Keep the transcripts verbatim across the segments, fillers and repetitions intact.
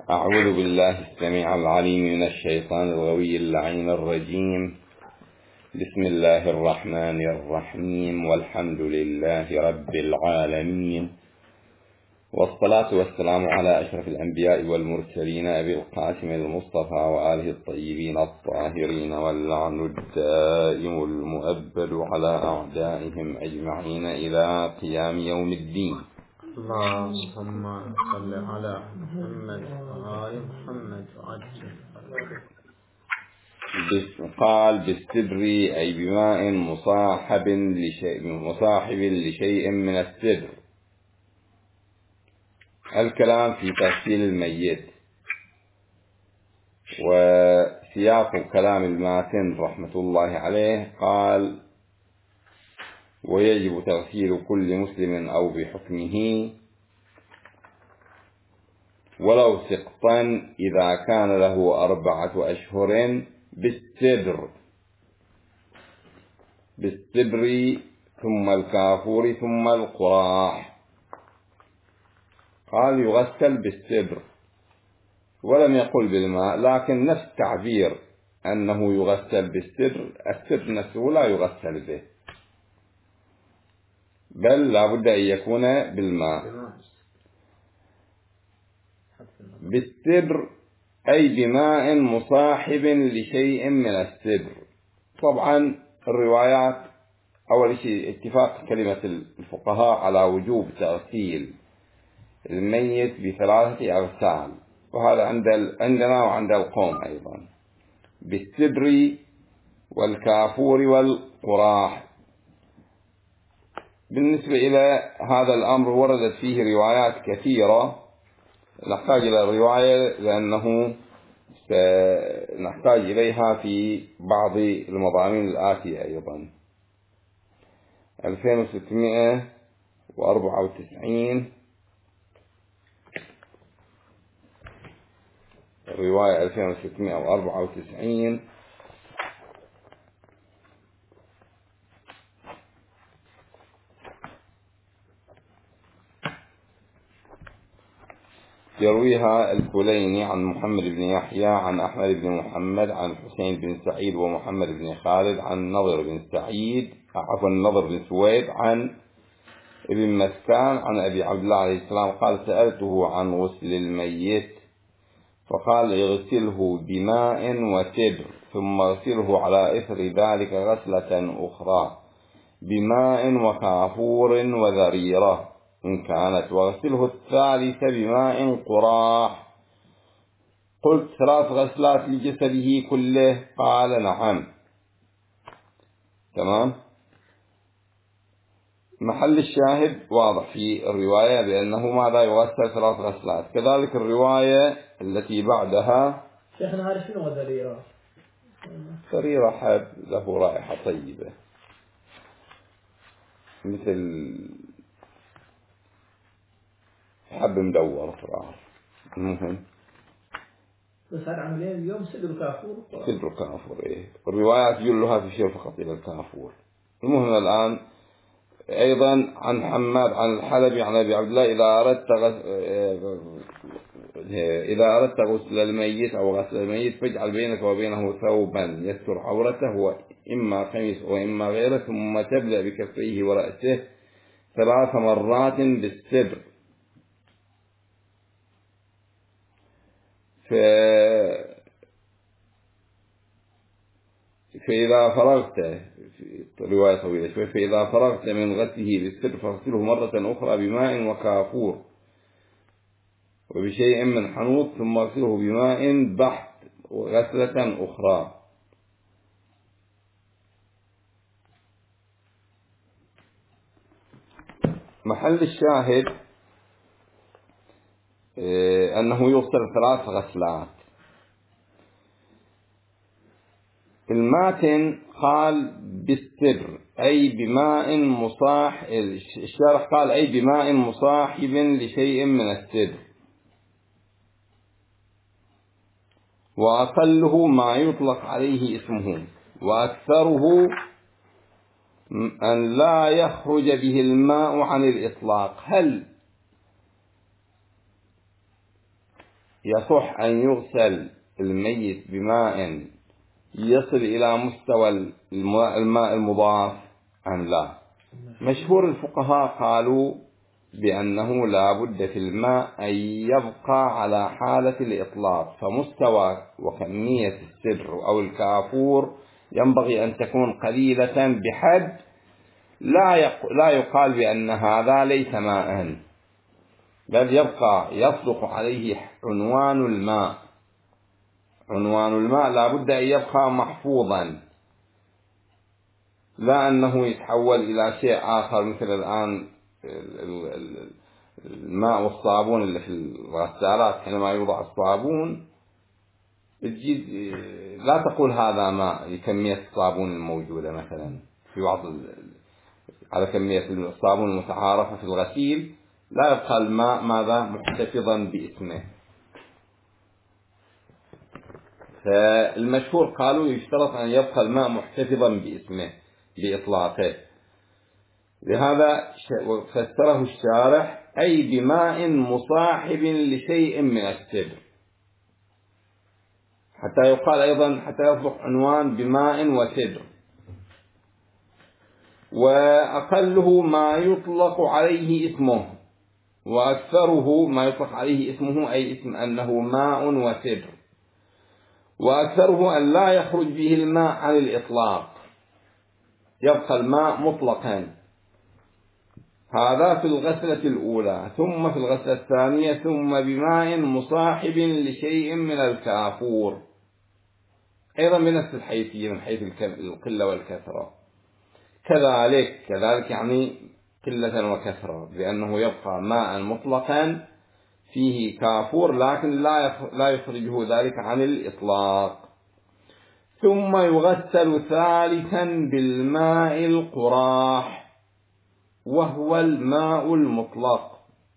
أعوذ بالله السميع العليم من الشيطان الغوي اللعين الرجيم. بسم الله الرحمن الرحيم، والحمد لله رب العالمين، والصلاة والسلام على أشرف الأنبياء والمرسلين أبي القاسم المصطفى وآله الطيبين الطاهرين، واللعن الدائم المؤبد على أعدائهم أجمعين إلى قيام يوم الدين. اللهم صل على محمد وآل محمد وعجل. قال بالسدر أي بماء مصاحب لشيء مصاحب لشيء من السدر. الكلام في تغسيل الميت، وسياق كلام الماتن رحمة الله عليه قال: ويجب تغسيل كل مسلم أو بحكمه ولو سقطا إذا كان له أربعة أشهر بالسدر بالسبر ثم الكافور ثم القراح. قال يغسل بالسدر ولم يقل بالماء، لكن نفس تعبير أنه يغسل بالسدر، السدر نفسه لا يغسل به، بل لا بد أن يكون بالماء. بالسدر أي بماء مصاحب لشيء من السدر. طبعا الروايات أول شيء اتفاق كلمة الفقهاء على وجوب تغسيل الميت بثلاثة أغسال، وهذا عند عندنا وعند القوم أيضا، بالسدر والكافور والقراح. بالنسبة إلى هذا الأمر وردت فيه روايات كثيرة، نحتاج إلى الرواية لأنه سنحتاج إليها في بعض المضامين الآتية أيضا. ألفين وستمائة وأربعة وتسعين الرواية ألفين وستمائة وأربعة وتسعين يرويها الكليني عن محمد بن يحيى عن أحمد بن محمد عن حسين بن سعيد ومحمد بن خالد عن نضر بن سعيد عفوا النضر بن سويد عن ابن مسكان عن أبي عبد الله عليه السلام قال: سألته عن غسل الميت فقال: اغسله بماء وسدر ثم اغسله على إثر ذلك غسلة أخرى بماء وكافور وذريرة إن كانت، واغسله الثالث بماء قراح. قلت: ثلاث غسلات لجسده كله؟ قال: نعم. تمام. محل الشاهد واضح في الرواية بأنه ماذا يغسل ثلاث غسلات. كذلك الرواية التي بعدها: شيخنا هذا شنو ذريرة؟ ذريرة حب له رائحة طيبة مثل حب مدور صراحة. المهم بس هذا عمليا اليوم سدر كافور سدر كافور. إيه الروايات جلها في شيء فقط إلى الكافور. المهم الآن أيضا عن حماد عن الحلبي عن أبي عبد الله: إذا أردت غسل إذا أردت غسل الميت أو غسل الميت فاجعل بينك وبينه ثوبا يستر عورته وإما قميص وإما غيره، ثم تبدأ بكفيه ورأسه ثلاث مرات بالسدر، ف... فإذا فرغت في رواية طويلة شوي فإذا فرغت من غسله بالسدر فاغسله مرة أخرى بماء وكافور وبشيء من حنوط، ثم اغسله بماء بحت وغسلة أخرى. محل الشاهد أنه يغسل ثلاث غسلات. الماتن قال بالسدر أي بماء مصاح، الشارح قال أي بماء مصاحب لشيء من السدر، وأقله ما يطلق عليه اسمه، وأكثره أن لا يخرج به الماء عن الإطلاق. هل يصح أن يغسل الميت بماء يصل إلى مستوى الماء المضاف أم لا؟ مشهور الفقهاء قالوا بأنه لا بد في الماء أن يبقى على حالة الإطلاق، فمستوى وكمية السدر أو الكافور ينبغي أن تكون قليلة بحد لا لا يقال بأن هذا ليس ماء، بل يبقى يصدق عليه عنوان الماء. عنوان الماء لا بد أن يبقى محفوظا، لا أنه يتحول إلى شيء آخر، مثل الآن الماء والصابون اللي في الغسالات حينما يوضع الصابون تجد لا تقول هذا ماء لكمية الصابون الموجودة مثلا في بعض على كمية الصابون المتعارفة في الغسيل، لا يبقى الماء ماذا محتفظا باسمه. فالمشهور قالوا يشترط أن يبقى الماء محتفظا باسمه بإطلاقه، لهذا فسره الشارح أي بماء مصاحب لشيء من السدر، حتى يقال أيضا حتى يصبح عنوان بماء وسدر. وأقله ما يطلق عليه اسمه، وأكثره ما يطلق عليه اسمه أي اسم أنه ماء وسدر، وأكثره أن لا يخرج به الماء عن الإطلاق، يبقى الماء مطلقا. هذا في الغسلة الأولى. ثم في الغسلة الثانية ثم بماء مصاحب لشيء من الكافور، أيضا بنفس الحيثية من حيث القلة والكثرة. كذلك كذلك يعني قلة وكثرة، لأنه يبقى ماء مطلقا فيه كافور لكن لا لا يخرجه ذلك عن الإطلاق. ثم يغسل ثالثا بالماء القراح وهو الماء المطلق،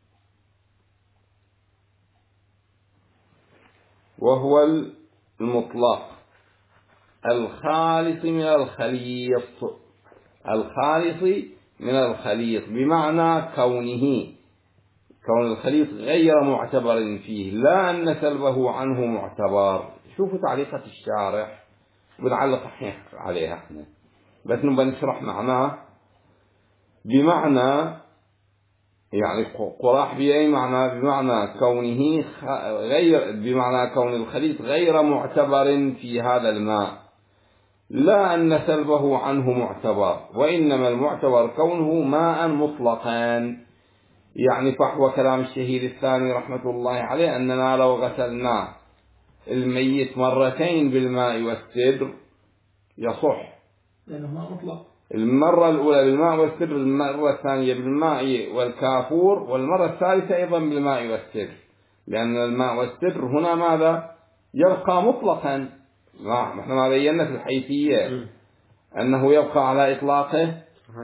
وهو المطلق الخالص من الخليط، الخالص من الخليط بمعنى كونه كون الخليط غير معتبر فيه، لا أن سلبه عنه معتبر. شوفوا تعليقات الشارح بنعلق عليها احنا، بس نبغى نشرح معناه. بمعنى يعني قراح بأي معنى؟ بمعنى كونه غير بمعنى كون الخليط غير معتبر في هذا الماء، لا أن سلبه عنه معتبر، وإنما المعتبر كونه ماء مطلقا. يعني فحوى كلام الشهيد الثاني رحمة الله عليه أننا لو غسلنا الميت مرتين بالماء والسدر يصح، لأنه ماء مطلق. المرة الأولى بالماء والسدر، المرة الثانية بالماء والكافور، والمرة الثالثة أيضا بالماء والسدر، لأن الماء والسدر هنا ماذا يبقى مطلقا. نحن ما بينا في الحيثية أنه يبقى على إطلاقه.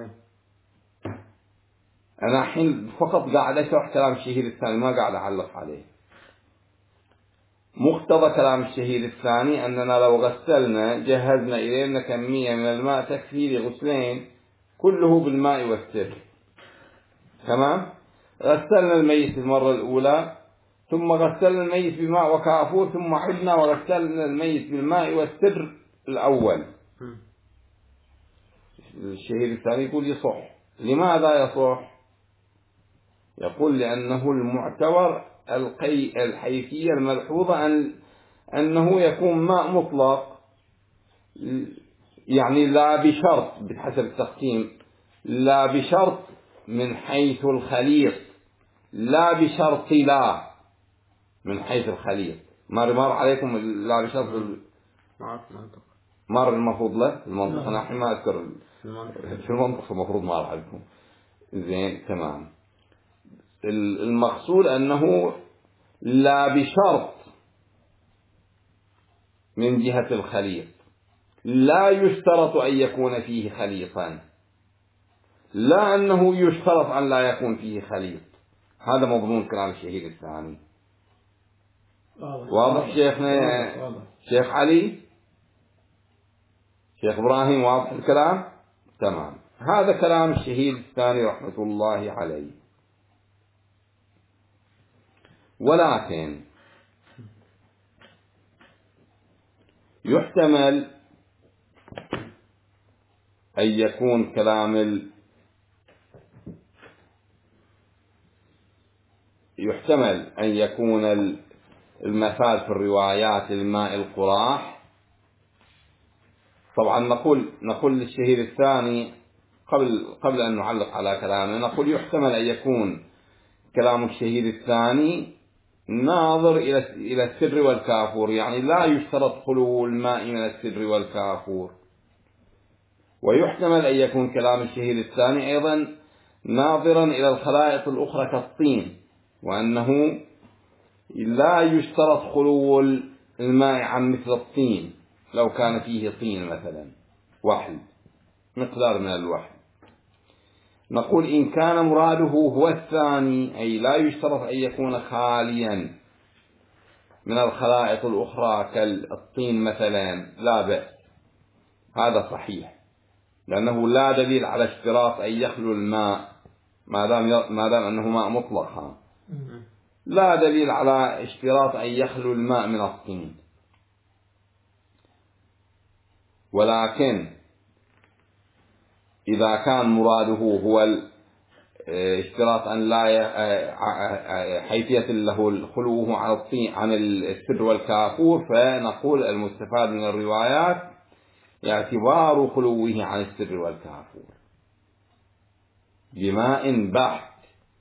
أنا الحين فقط قاعد أشرح كلام الشهيد الثاني، ما قاعد أعلق عليه. مقتضى كلام الشهيد الثاني أننا لو غسلنا جهزنا إلينا كمية من الماء تكفي لغسلين كله بالماء والسدر. تمام؟ غسلنا الميت المرة الأولى، ثم غسلنا الميت بماء وكافور، ثم عدنا وغسلنا الميت بالماء والسدر الأول. الشهيد الثاني يقول يصح. لماذا يصح؟ يقول لأنه المعتبر القي الحيثية الملحوظة أن أنه يكون ماء مطلق، يعني لا بشرط بحسب التقسيم، لا بشرط من حيث الخليط، لا بشرط لا من حيث الخليط. مر مر عليكم لا بشرط مر المفروض له المنطق، أنا الحين ما أذكر في المنطق المفروض مر عليكم. زين تمام. المقصود أنه لا بشرط من جهة الخليط، لا يشترط أن يكون فيه خليطا، لا أنه يشترط أن لا يكون فيه خليط. هذا مضمون كلام الشهيد الثاني. واضح شيخنا؟ شيخ علي، شيخ إبراهيم، واضح الكلام؟ تمام. هذا كلام الشهيد الثاني رحمة الله عليه. ولكن يحتمل أن يكون كلام ال... يحتمل أن يكون المثال في الروايات للماء القراح. طبعا نقول نقول للشهير الثاني قبل قبل أن نعلق على كلامه، نقول يحتمل أن يكون كلام الشهير الثاني ناظر إلى إلى السر والكافور، يعني لا يشترط خلو الماء من السر والكافور. ويحتمل أن يكون كلام الشهير الثاني أيضا ناظرا إلى الخلائط الأخرى كالطين، وأنه لا يشترط خلو الماء عن مثل الطين لو كان فيه طين مثلا وحل مقدار من الوحل. نقول إن كان مراده هو الثاني، أي لا يشترط أن يكون خاليا من الخلائط الأخرى كالطين مثلا، لا بأس، هذا صحيح، لأنه لا دليل على اشتراط أن يخلو الماء ما دام ما دام أنه ماء مطلقا، لا دليل على اشتراط أن يخلو الماء من الطين. ولكن إذا كان مراده هو اشتراط أن لا حيثية له الخلوه عن الطين عن السر والكافور، فنقول المستفاد من الروايات اعتبار خلوه عن السر والكافور بماء بحت.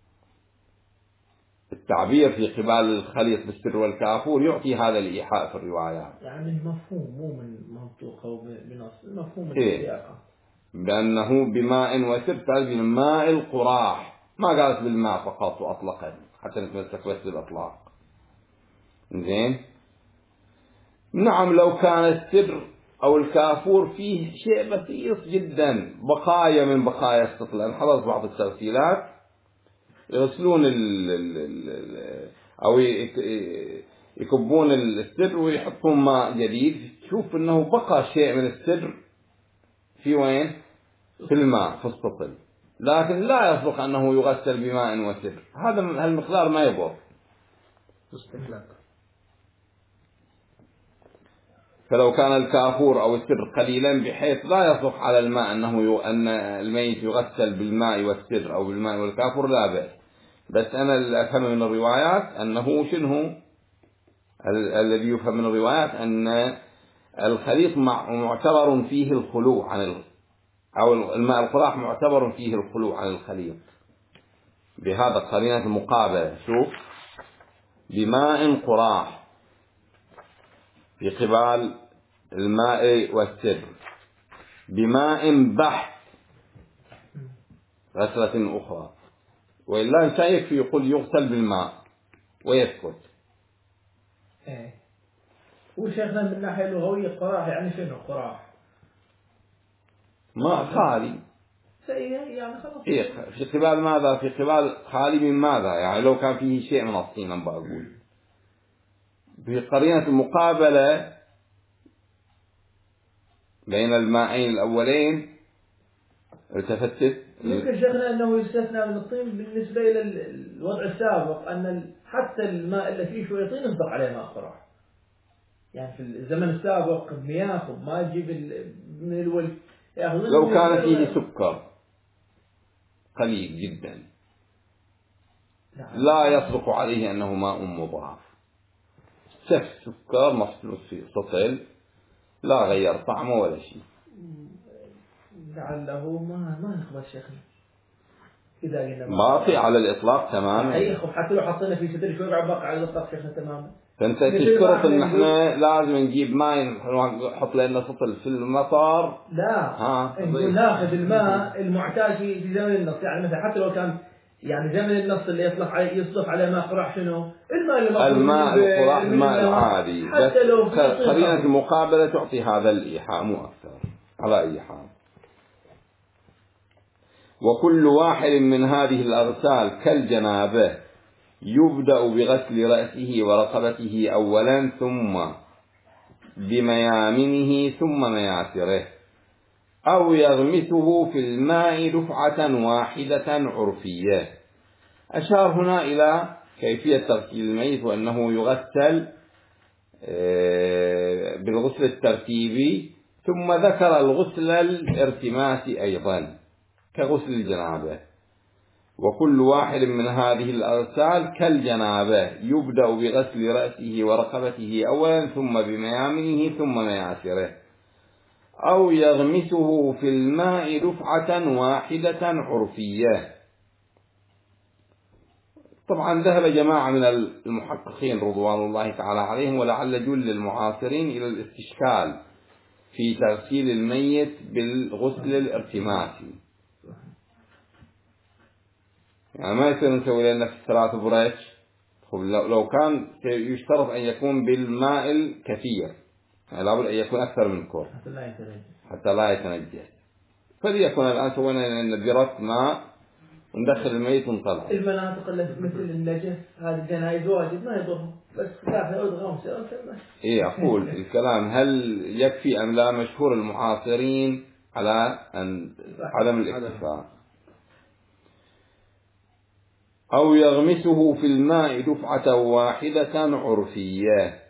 التعبير في قبال الخليط بالسر والكافور يعطي هذا الإيحاء في الروايات، يعني مفهوم مو من منطوق أو بنص، مفهوم إيه؟ السياقة بأنه بماء وسر، قال بالماء القراح، ما قالت بالماء فقط وأطلقت حتى نتمسك بس بالأطلاق. زين، نعم لو كان السر أو الكافور فيه شيء بسيط جدا، بقايا من بقايا السطل. أنا حضرت بعض التغسيلات يغسلون ال ال ال أو يكبون السر ويحطون ماء جديد، تشوف أنه بقى شيء من السر في وين؟ في الماء في السطل، لكن لا يصدق أنه يغسل بماء وسر، هذا المقدار ما يضر. فلو كان الكافور أو السر قليلا بحيث لا يصدق على الماء أنه ي... أن الميت يغسل بالماء والسر أو بالماء والكافور لا بأس. بس أنا اللي أفهم من الروايات أنه شنو ال... الذي يفهم من الروايات أن الخليط مع... معتبر فيه الخلو عن ال... أو الماء القراح معتبر فيه الخلو عن الخليط، بهذا قرينة المقابلة. شوف، بماء قراح في قبال الماء والسر، بماء بحت غسلة أخرى، وإلا أنت يكفي يقول يغسل بالماء ويسكت. إيه. وشيخنا من الناحية اللغوية قراح يعني شنو قراح؟ ماء خالي. يعني خلاص. إيه، في قبال ماذا؟ في قبال خالي من ماذا؟ يعني لو كان فيه شيء من الطين أنا بقول في قرينة المقابلة بين الماءين الأولين. التفتت يمكن شيخنا أنه يستثنى من الطين بالنسبة إلى الوضع السابق، أن حتى الماء اللي فيه شوية طين يصدق عليه ماء قراح. يعني في الزمن السابق مياه ما تجيب من الول لو كان فيه سكر قليل جدا لا يصدق عليه أنه ماء مضاف. شف سكر مفلوس في سطل لا غير طعمه ولا شيء، لعله ما ما نخبر شيخنا إذا قلنا باقي على الإطلاق تماما. أي حتى لو حطينا في صدر شوي بعد باقي على الإطلاق شيخنا تماما. فأنت تشترط إن إحنا لازم نجيب ماء نحط لنا سطل في المطار؟ لا، ها نقول ناخذ الماء المعتاد في زمن النص، يعني مثلا حتى لو كان يعني زمن النص اللي يطلق عليه يصدق على ماء قراح شنو؟ الماء اللي الماء القراح الماء العادي، حتى لو قرينة المقابلة تعطي هذا الإيحاء مو أكثر. على أي حال، وكل واحد من هذه الأغسال كالجنابة يبدأ بغسل رأسه ورقبته أولا، ثم بميامنه ثم مياسره، أو يغمسه في الماء دفعة واحدة عرفية. أشار هنا إلى كيفية تغسيل الميت، وأنه يغسل بالغسل الترتيبي، ثم ذكر الغسل الارتماسي أيضا كغسل الجنابة. وكل واحد من هذه الأغسال كالجنابة، يبدأ بغسل رأسه ورقبته أولا، ثم بميامنه ثم مياسره، أو يغمسه في الماء دفعة واحدة عرفية. طبعا ذهب جماعة من المحققين رضوان الله تعالى عليهم ولعل جل المعاصرين إلى الاستشكال في تغسيل الميت بالغسل الارتماسي. يعني ما يصير نسوي لنا في ثلاث بريش، لو كان يشترط أن يكون بالماء الكثير، يعني لابد أن يكون أكثر من كور حتى لا يتنجس، حتى لا يتنجس. فليكن الآن سوينا نبيرة ماء وندخل الميت ونطلع. المناطق التي مثل النجف هذه الجنايز واجد ما يضرهم، بس لا يعود غمسة. إيه أقول الكلام هل يكفي أم لا؟ مشهور المعاصرين على أن عدم الاكتفاء. أو يغمسه في الماء دفعة واحدة عرفية.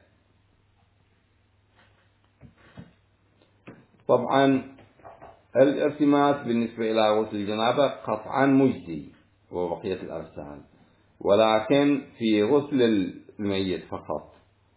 طبعا الارتماس بالنسبة إلى غسل الجنابة قطعا مجزي وبقية الأغسال، ولكن في غسل الميت فقط.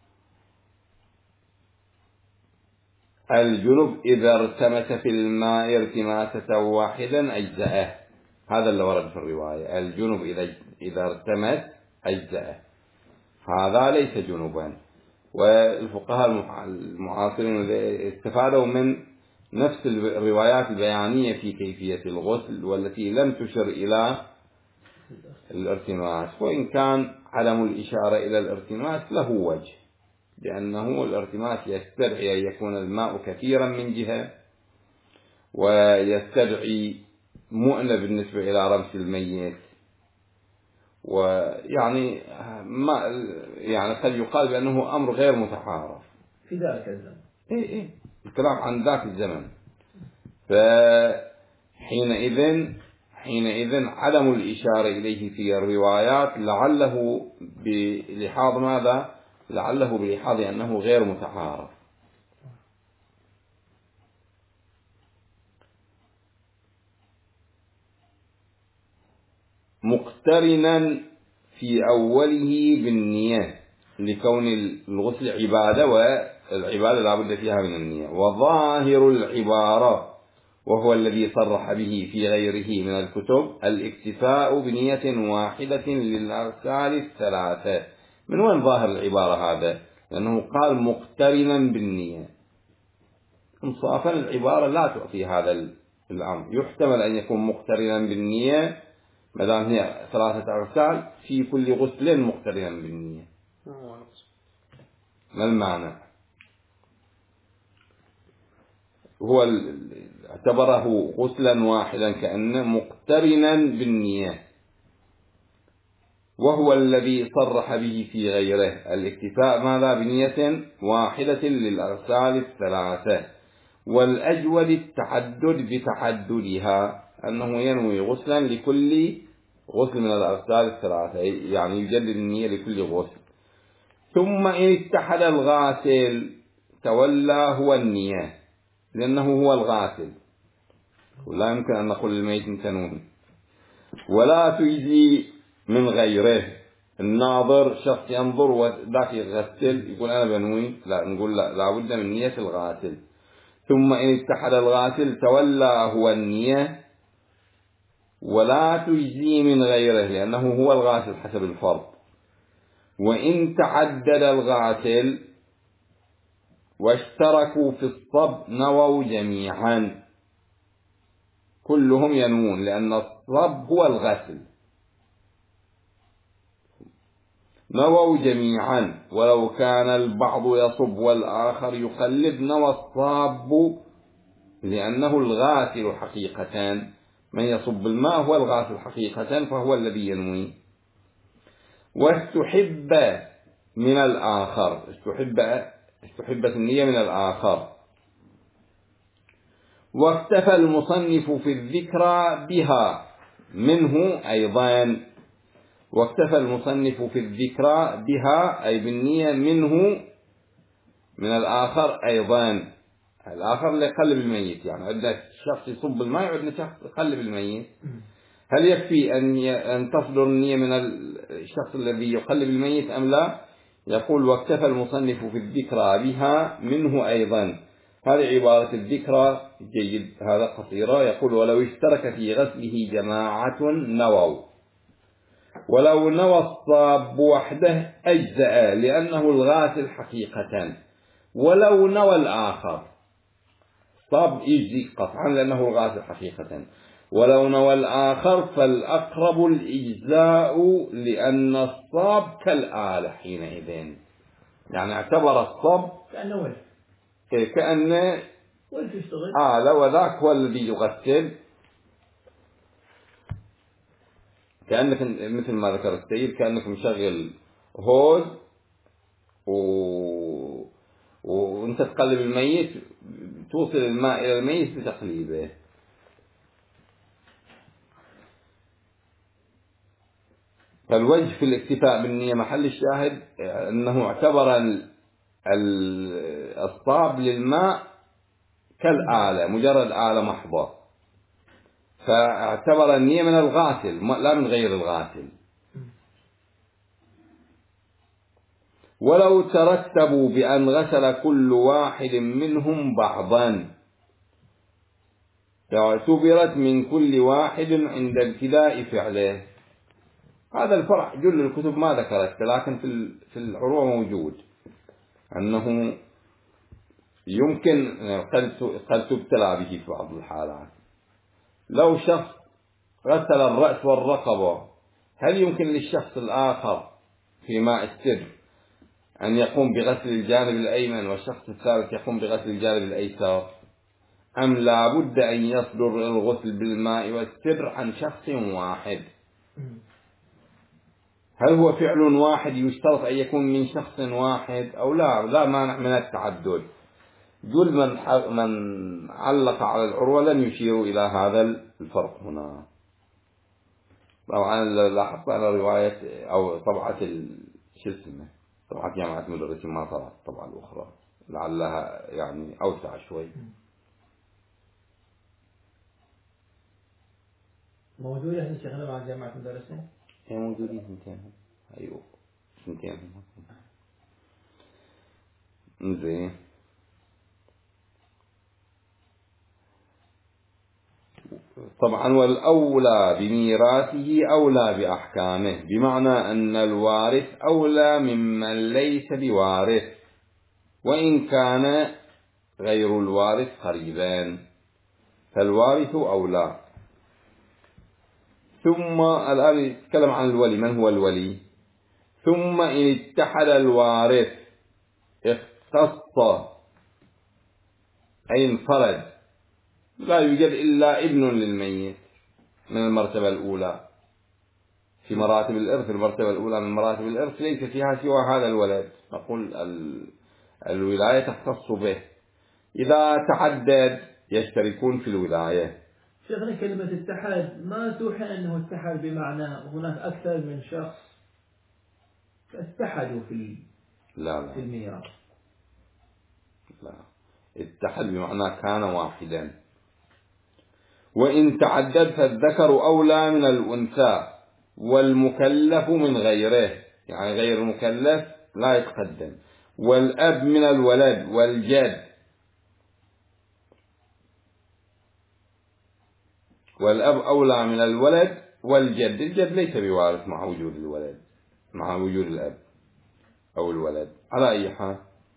الجنب إذا ارتمس في الماء ارتماسة واحدا أجزأه، هذا اللي ورد في الرواية. الجنب إذا إذا ارتمس أجزأه، هذا ليس جنوبا. والفقهاء المعاصرين استفادوا من نفس الروايات البيانية في كيفية الغسل والتي لم تشر إلى الارتماس، وإن كان عدم الإشارة إلى الارتماس له وجه، لأنه الارتماس يستدعي أن يكون الماء كثيرا من جهة، ويستدعي مؤنة بالنسبة إلى رمس الميت، ويعني ما يعني قد يقال بأنه أمر غير متعارف في ذلك الزمن. إيه إيه الكلام عن ذاك الزمن. فحينئذ حينئذ عدم الإشارة إليه في الروايات لعله بلحاظ ماذا؟ لعله بلحاظ أنه غير متعارف. مقترنا في أوله بالنية، لكون الغسل عبادة والعبادة لا بد فيها من النية. وظاهر العبارة وهو الذي صرح به في غيره من الكتب الاكتفاء بنية واحدة للأغسال الثلاثة. من وين ظاهر العبارة هذا؟ لأنه قال مقترنا بالنية. انصافا العبارة لا تؤتي هذا الأمر، يحتمل أن يكون مقترنا بالنية ما دام هي ثلاثة أغسال في كل غسل مقترنا بالنية. ما المعنى؟ هو اعتبره غسلا واحدا كأنه مقترنا بالنية، وهو الذي صرح به في غيره الاكتفاء ماذا؟ بنية واحدة للأغسال الثلاثة. والأجود التعدد بتعددها، أنه ينوي غسلا لكل غسل من الأغسال الثلاثة، يعني يجدد النية لكل غسل. ثم إن اتحد الغاسل تولى هو النية، لأنه هو الغاسل، ولا يمكن أن نقول الميت تنوي. ولا تجزي من غيره، الناظر شخص ينظر وذاك يغسل يقول أنا بنوي، لا نقول لا، لابد من نية الغاسل. ثم إن اتحد الغاسل تولى هو النية، ولا تجزي من غيره لأنه هو الغاسل حسب الفرض. وإن تعدد الغاسل واشتركوا في الصب نووا جميعا، كلهم ينوون، لأن الصب هو الغسل. نووا جميعا، ولو كان البعض يصب والآخر يقلد نوى الصاب، لأنه الغاسل حقيقة. من يصب الماء هو الغاسل حقيقة، فهو الذي ينوي. واستحب من الآخر، استحب استحبت النية من الآخر. واكتفى المصنف في الذكرى بها منه أيضا، واكتفى المصنف في الذكرى بها أي بالنية منه من الآخر أيضا. الآخر اللي يقلب الميت، يعني عندنا شخص يصب الماء وعندنا شخص يقلب الميت. هل يكفي أن أن تصدر النية من الشخص الذي يقلب الميت أم لا؟ يقول واكتفى المصنف في الذكرى بها منه أيضا. هذه عبارة الذكرى جيد، هذا قصيرة. يقول ولو اشترك في غسله جماعة نووا، ولو نوى الصاب وحده أجزأ لأنه الغاسل حقيقة، ولو نوى الآخر صاب يجزي قطعا لأنه الغاسل حقيقة، ولو نوى الآخر فالأقرب الإجزاء لأن الصاب كالآلة حينئذ. يعني اعتبر الصب كأنه ولف، كأنه ولف يشتغل آلة وذاك هو الذي يغسل. كأنك مثل ما ذكر السيد كأنك مشغل هوز و... وانت تقلب الميت، توصل الماء إلى الميت بتقليبه. فالوجه في الاكتفاء بالنية محل الشاهد أنه اعتبر الصاب للماء كالآلة، مجرد آلة محضة، فاعتبر النية من الغاسل لا من غير الغاسل. ولو ترتبوا بأن غسل كل واحد منهم بعضا اعتبرت من كل واحد عند ابتداء فعله. هذا الفرع جل الكتب ما ذكرت، لكن في العروة موجود أنه يمكن قد تبتلى به في بعض الحالات. لو شخص غسل الرأس والرقبة، هل يمكن للشخص الآخر في ماء السر أن يقوم بغسل الجانب الأيمن والشخص الثالث يقوم بغسل الجانب الأيسر، أم لا بد أن يصدر الغسل بالماء والسر عن شخص واحد؟ هل هو فعل واحد يشترط أن يكون من شخص واحد أو لا؟ لا مانع من التعدد. جل من من علق على العروة لن يشيروا إلى هذا الفرق هنا. طبعا لاحظت على رواية أو طبعة شو اسمه طبعة جامعة مدرسين ما طلعت الطبعة الأخرى، لعلها يعني أوسع شوي. موجودة هنا شغلة مع جامعة مدرسين؟ هي موجودين سنتين. أيوه سنتين. زين. طبعا والأولى بميراثه أولى بأحكامه، بمعنى أن الوارث أولى ممن ليس بوارث وإن كان غير الوارث قريبا، فالوارث أولى. ثم الآن يتكلم عن الولي. من هو الولي؟ ثم إن اتحد الوارث اختص أي انفرد، لا يوجد إلا ابن للميت من المرتبة الأولى. في مراتب الإرث المرتبة الأولى من مراتب الإرث ليس فيها سوى هذا الولد، نقول الولاية تختص به. إذا تعدد يشتركون في الولاية. شيخنا كلمة اتحاد ما توحي أنه اتحد بمعنى هناك أكثر من شخص اتحدوا في لا لا في الميراث. لا، اتحد بمعنى كان واحدا. وإن تعدد فالذكر أولى من الأنثى والمكلف من غيره، يعني غير المكلف لا يتقدم، والأب من الولد والجد، والأب أولى من الولد والجد. الجد ليس بوارث مع وجود الولد مع وجود الأب أو الولد على أي حال.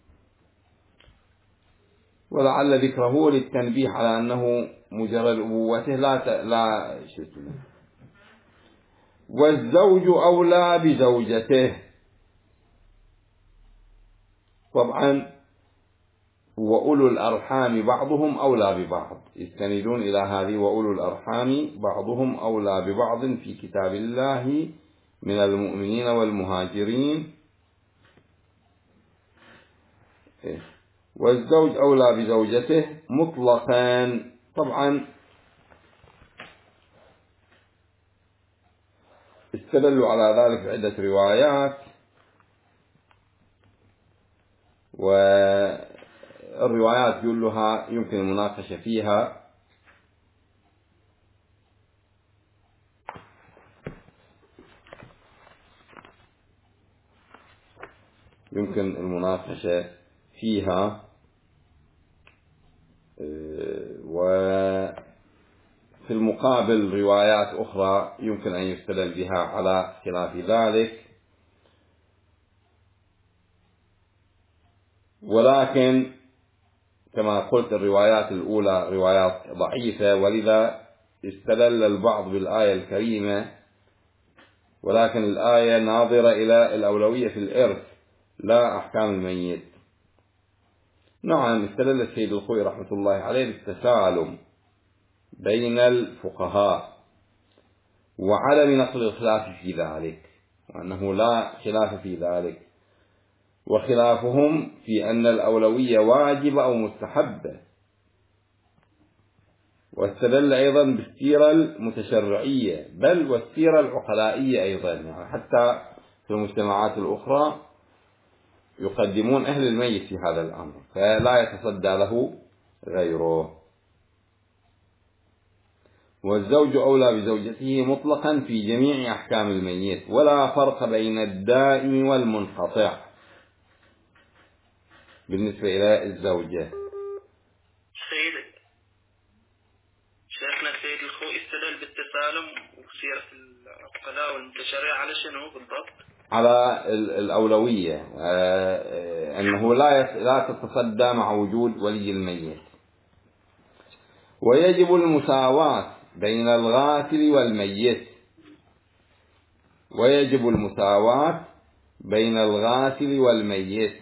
ولعل ذكره للتنبيه على أنه مجرد أبوته لا ت... لا شيء. والزوج أولى بزوجته. طبعا وأولو الأرحام بعضهم أولى ببعض، يستندون إلى هذه وأولو الأرحام بعضهم أولى ببعض في كتاب الله من المؤمنين والمهاجرين. والزوج أولى بزوجته مطلقا. طبعا استدلوا على ذلك بعدة روايات، والروايات كلها يمكن المناقشة فيها، يمكن المناقشة فيها وفي المقابل روايات أخرى يمكن أن يستدل بها على خلاف ذلك. ولكن كما قلت الروايات الأولى روايات ضعيفة، ولذا استدل البعض بالآية الكريمة، ولكن الآية ناظرة إلى الأولوية في الإرث لا أحكام الميت. نعم، استدل السيد الخوئي رحمة الله عليه بالتسالم بين الفقهاء وعدم نقل الخلاف في ذلك، وأنه لا خلاف في ذلك، وخلافهم في أن الأولوية واجبة أو مستحبة. واستدل أيضا بالسيرة المتشرعية بل والسيرة العقلائية أيضا، يعني حتى في المجتمعات الأخرى يقدمون أهل الميت في هذا الأمر فلا يتصدى له غيره. والزوج أولى بزوجته مطلقا في جميع أحكام الميت، ولا فرق بين الدائم والمنقطع بالنسبة إلى الزوجة. سيد شيخنا السيد الخوئي استدل بالتسالم وسيرة العقلاء والمتشرع على شنو بالضبط؟ على الأولوية، أنه لا لا تتصدى مع وجود ولي الميت. ويجب المساواة بين الغاسل والميت، ويجب المساواة بين الغاسل والميت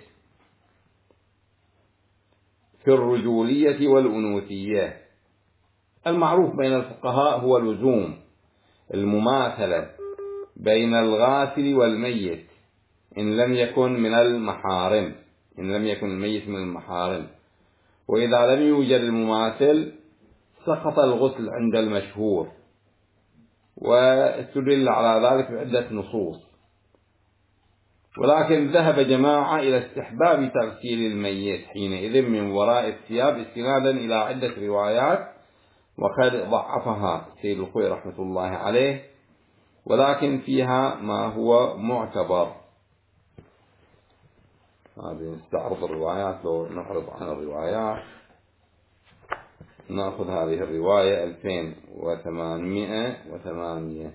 في الرجولية والأنوثية. المعروف بين الفقهاء هو لزوم المماثلة بين الغاسل والميت إن لم يكن من المحارم، إن لم يكن الميت من المحارم. وإذا لم يوجد المماثل سقط الغسل عند المشهور، واستدل على ذلك بعدة نصوص. ولكن ذهب جماعة إلى استحباب تغسيل الميت حينئذ من وراء الثياب استنادا إلى عدة روايات، وقد ضعفها سيد الخوئي رحمة الله عليه، ولكن فيها ما هو معتبر. هذه نستعرض الروايات. لو نعرض عن الروايات نأخذ هذه الرواية ألفين وثمانمائة وثمانية.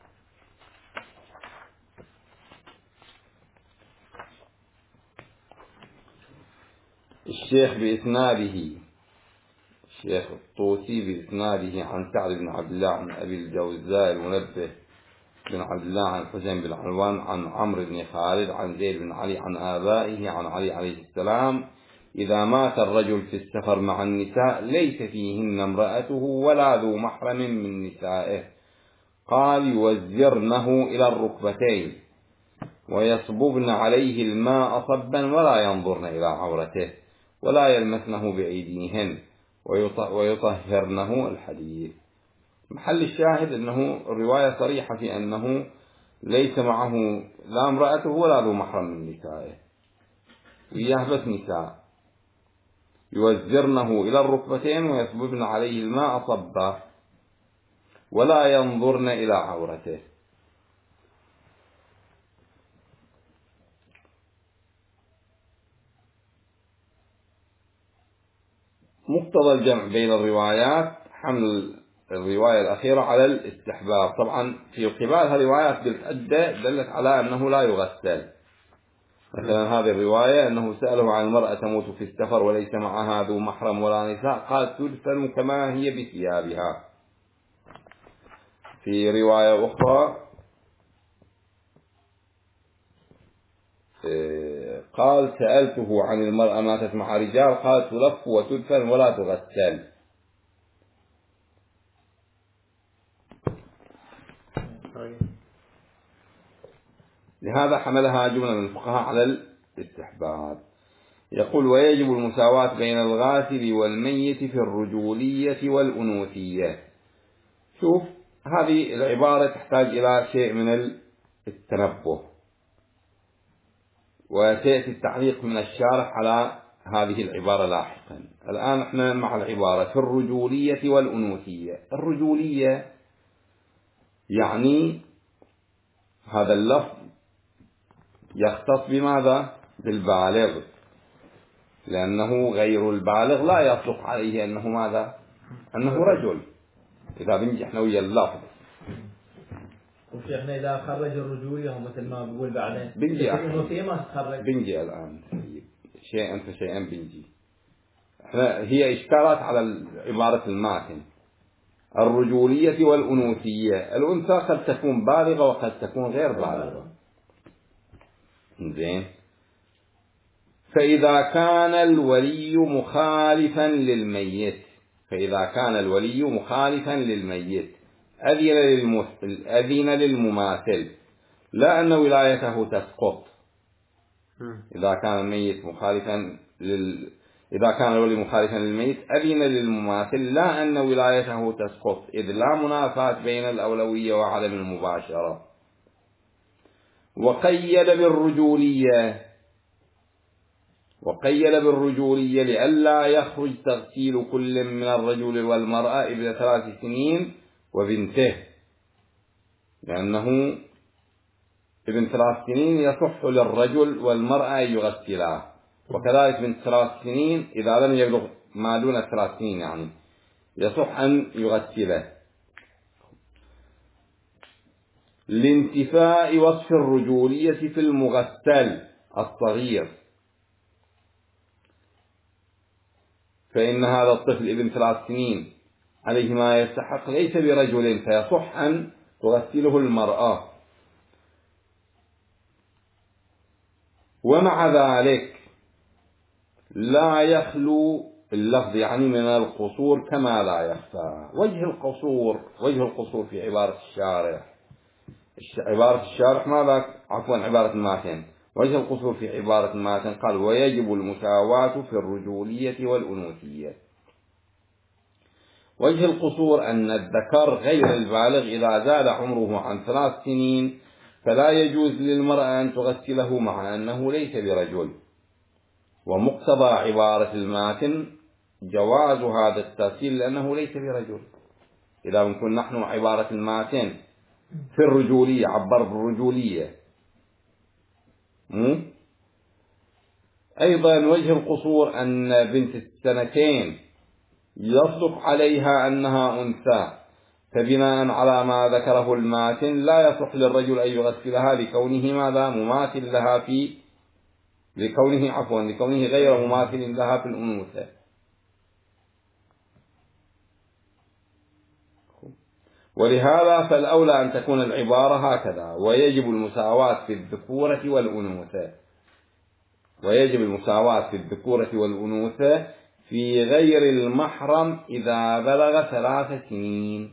الشيخ بإسناده، الشيخ الطوسي بإسناده عن سعد بن عبد الله عن أبي الجوزاء المنبه بن عبد الله عن حسين بن علوان عن عمرو بن خالد عن زيد بن علي عن آبائه عن علي عليه السلام: إذا مات الرجل في السفر مع النساء ليس فيهن امرأته ولا ذو محرم من نسائه، قال: يوزرنه إلى الركبتين ويصببن عليه الماء صبا ولا ينظرن إلى عورته ولا يلمسنه بأيديهن ويطهرنه. الحديث محل الشاهد أنه الرواية صريحة في أنه ليس معه لا امرأته ولا ذو محرم من نسائه، وياه بس نساء. يوزرنه إلى الركبتين ويصببن عليه الماء صبا ولا ينظرن إلى عورته. مقتضى الجمع بين الروايات حمل الرواية الأخيرة على الاستحباب. طبعا في قبالها روايات بالعدة دلت على أنه لا يغسل. مثلا هذه الرواية أنه سأله عن المرأة تموت في السفر وليس معها ذو محرم ولا نساء، قال: تدفن كما هي بثيابها. في رواية أخرى قال: سألته عن المرأة ماتت مع رجال، قال: تلف وتدفن ولا تغسل. لهذا حملها جملة من الفقهاء على الاستحباب. يقول: ويجب المساواة بين الغاسل والميت في الرجولية والأنوثية. شوف، هذه العبارة تحتاج إلى شيء من التنبه. وسيأتي التعليق من الشارح على هذه العبارة لاحقا. الآن احنا مع العبارة في الرجولية والأنوثية. الرجولية يعني هذا اللفظ يختص بماذا؟ بالبالغ، لأنه غير البالغ لا يصدق عليه أنه ماذا؟ أنه رجل، إذا بنجي احنا ويا اللفظ. وشيخنا إذا خرج الرجولية مثل ما بقول بعدين بنجي الأنوثية ما تخرج. بنجي الآن شيئا فشيئا بنجي. احنا هي إشكالات على عبارة الماتن. الرجولية والأنوثية، الأنثى قد تكون بالغة وقد تكون غير بالغة. زين. فإذا كان الولي مخالفا للميت فإذا كان الولي مخالفا للميت أذن, أذن للمماثل، لا أن ولايته تسقط. إذا كان الميت مخالفا لل... إذا كان الولي مخالفا للميت أذن للمماثل، لا أن ولايته تسقط، إذ لا منافاة بين الأولوية وعدم المباشرة. وقيد بالرجولية وقيد بالرجولية لئلا يخرج تغسيل كل من الرجل والمرأة ابن ثلاث سنين وبنته، لأنه ابن ثلاث سنين يصح للرجل والمرأة يغسلاه، وكذلك ابن ثلاث سنين إذا لم يبلغ ما دون ثلاث سنين يعني يصح أن يغسله. لانتفاء وصف الرجولية في المغسل الصغير، فإن هذا الطفل ابن ثلاث سنين عليه ما يستحق ليس برجل، فيصح أن تغسله المرأة. ومع ذلك لا يخلو اللفظ يعني من القصور كما لا يخفى. وجه القصور وجه القصور في عبارة الشارح عبارة الشارح ماذا؟ عفوا عبارة الماتن. وجه القصور في عبارة الماتن قال ويجب المساواة في الرجولية والأنوثية. وجه القصور أن الذكر غير البالغ إذا زاد عمره عن ثلاث سنين فلا يجوز للمرأة أن تغسله مع أنه ليس برجل. ومقتضى عبارة الماتن جواز هذا التغسيل لأنه ليس برجل. إذا نكون نحن عبارة الماتن في الرجولية عبر بالرجولية. أيضا وجه القصور أن بنت السنتين يصدق عليها أنها أنثى، فبناء على ما ذكره الماتن لا يصح للرجل أن يغسلها لكونه ماذا؟ مماثل لها في لكونه عفوا لكونه غير مماثل لها في الأنوثة. ولهذا فالأولى أن تكون العبارة هكذا: ويجب المساواة في الذكورة والأنوثة ويجب المساواة في الذكورة والأنوثة في غير المحرم إذا بلغ ثلاث سنين.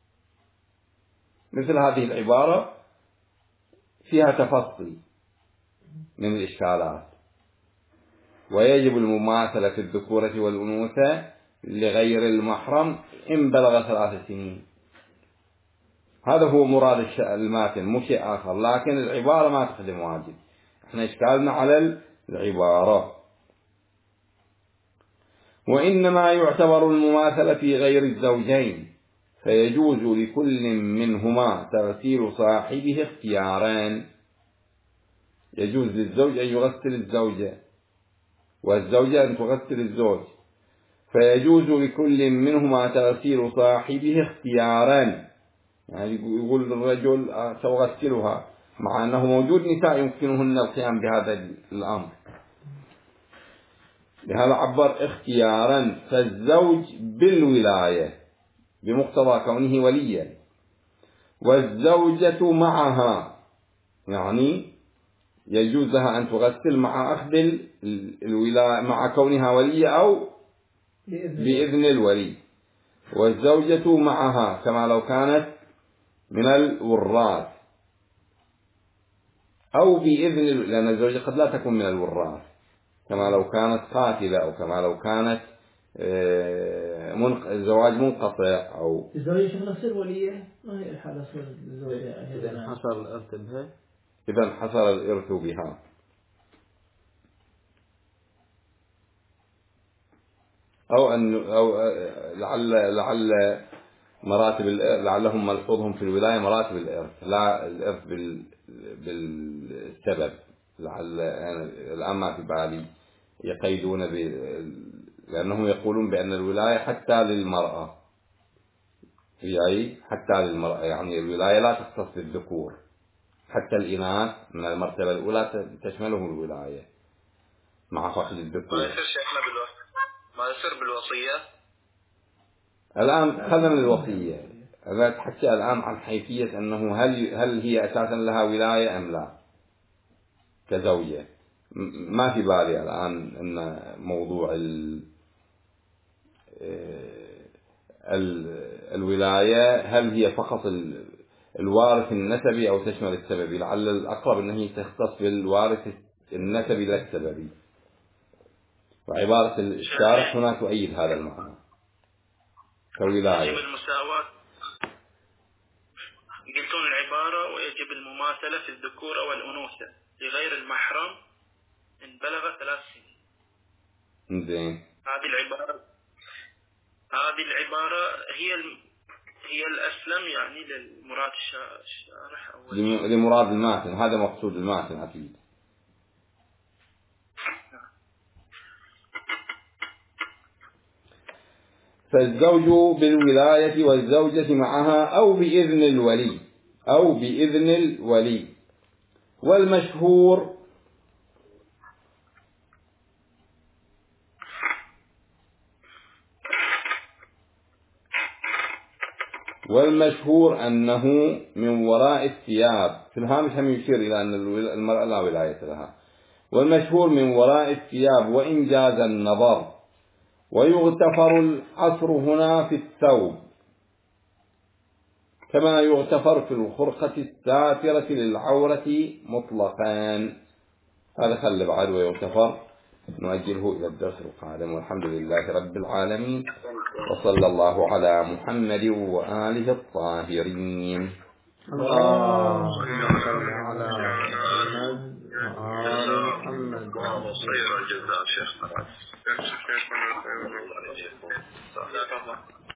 مثل هذه العبارة فيها تفصيل من الإشكالات. ويجب المماثلة في الذكورة والأنوثة لغير المحرم إن بلغ ثلاث سنين. هذا هو مراد الماتن مو شيء آخر، لكن العبارة ما تخدم واجب. احنا إشكالنا على العبارة. وإنما يعتبر المماثلة في غير الزوجين، فيجوز لكل منهما تغسيل صاحبه اختياران. يجوز للزوج أن يغسل الزوجة والزوجة أن تغسل الزوج، فيجوز لكل منهما تغسيل صاحبه اختياران. يعني يقول الرجل سأغسلها مع أنه موجود نساء يمكنهن القيام بهذا الأمر، لهذا عبر اختيارا. فالزوج بالولاية بمقتضى كونه وليا، والزوجة معها يعني يجوز لها أن تغسل مع أخذ الولاية مع كونها ولية أو بإذن الولي. والزوجة معها كما لو كانت من الوراث أو بإذن، لأن الزوجة قد لا تكون من الوراث، كما لو كانت قاتلة أو كما لو كانت زواج منقطع. أو الزوجة شو تصير ولية؟ ما هي الحالة صير الزوجة إذا حصل الإرث بها إذا حصل الإرث بها. أو أن أو لعل لعل مراتب لعلهم ملحوظهم في الولاية مراتب الإرث، لا الإرث بال بالسبب. لعل الآن ما في بالي يقيدون ب لأنهم يقولون بأن الولاية حتى للمرأة، يعني حتى للمرأة، يعني الولاية لا تختص بالذكور، حتى الإناث من المرتبة الأولى تشملهم الولاية مع فقد الذكور. ما يصير شيخنا بالوصية، ما يصير بالوصية. الآن خلنا من الوصية، أنا أتحكي الآن عن حيثية أنه هل هل هي أساسا لها ولاية أم لا كزوجة. ما في بالي الآن أن موضوع ال ال الولاية هل هي فقط الوارث النسبي أو تشمل السببي. لعل الأقرب أنه تختص بالوارث النسبي لا السببي، وعبارة الشارح هنا تؤيد هذا المعنى كولاية. يجب المساواة، قلتون العبارة ويجب المماثلة في الذكورة والأنوثة لغير المحرم إن بلغ ثلاث سنين. زين. هذه العبارة هذه العبارة هي الم... هي الأسلم يعني للمراد الشارح أو لمراد الماتن، هذا مقصود الماتن أكيد. فالزوج بالولاية والزوجة معها أو بإذن الولي أو بإذن الولي. والمشهور والمشهور أنه من وراء الثياب. في الهامش هم يشير إلى أن المرأة لا ولاية لها. والمشهور من وراء الثياب وإن جاز النظر، ويغتفر الحصر هنا في الثوب كما يغتفر في الخرقة الساترة للعورة مطلقا. هذا خل بعد ويغتفر نؤجله إلى الدرس القادم، والحمد لله رب العالمين، وصلى الله على محمد وآله الطاهرين. اللهم صل على محمد وآل محمد. خير الجزاء شيخنا.